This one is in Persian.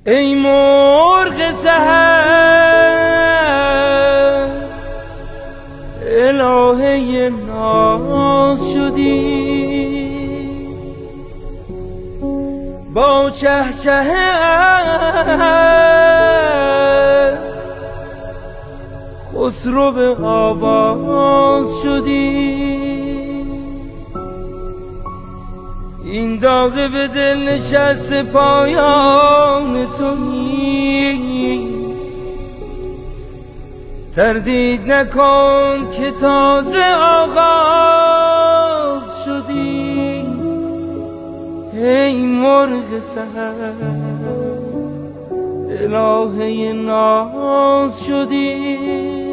ای مرغ سحر الهه ناز شدی، با چهچهت خسرو به آواز شدی. این داغ به دل نشسته پایان تو نیست، تردید نکن که تازه آغاز شدی. ای مرغ سحر الهه ناز شدی.